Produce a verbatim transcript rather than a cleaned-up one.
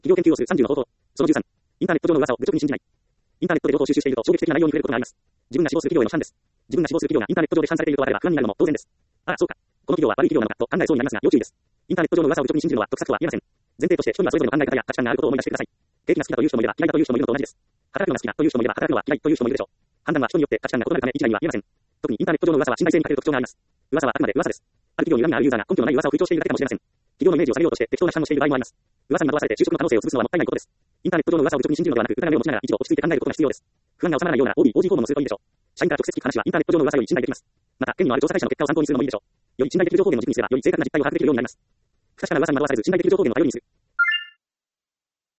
企業研究をするさんじゅうの方法。そのじゅうさん。インターネット上の噂を愚直に信じない。インターネットで情報を収集していると衝撃的な内容に触れることがあります。自分が志望する企業への批判です。自分が志望する企業がインターネット上で批判されているとあれば不安になるのも当然です。ああ、そうか。この企業は悪い企業なのかと考えそうになりますが要注意です。インターネット上の噂を愚直に信じるのは得策とは言えません。前提として人にはそれぞれの考え方や価値観があることを思い出してください。景気が好きだという人もいれば嫌いだという人もいるのと同じです。働くのが好きだという人もいれば働くのは嫌いという人もいるでしょう。判断は人によって価値観が異なるため一概には言えません。特にインターネット上の噂は信頼性に欠ける特徴があります。噂はあくまで噂です。ある企業に恨みがあるユーザーが根拠のない噂を吹聴しているだけかもしれません。企業のイメージを下げようとして適当な批判をしている場合もあります。噂に惑わされて就職の可能性を潰すのはもったいないことです。インターネット上の噂を愚直に信じるのではなく、疑いを持ちながら一度落ち着いて考えることが必要です。不安が収まらないような オービー、オージー 訪問をするといいでしょう。社員から直接聞く話はインターネット上の噂より信頼できます。また、権威のある調査会社の結果を参考にするのもいいでしょう。より信頼できる情報源の軸にすれば、より正確な実態を把握できるようになります。不確かな噂に惑わされず信頼できる情報源を頼りにする。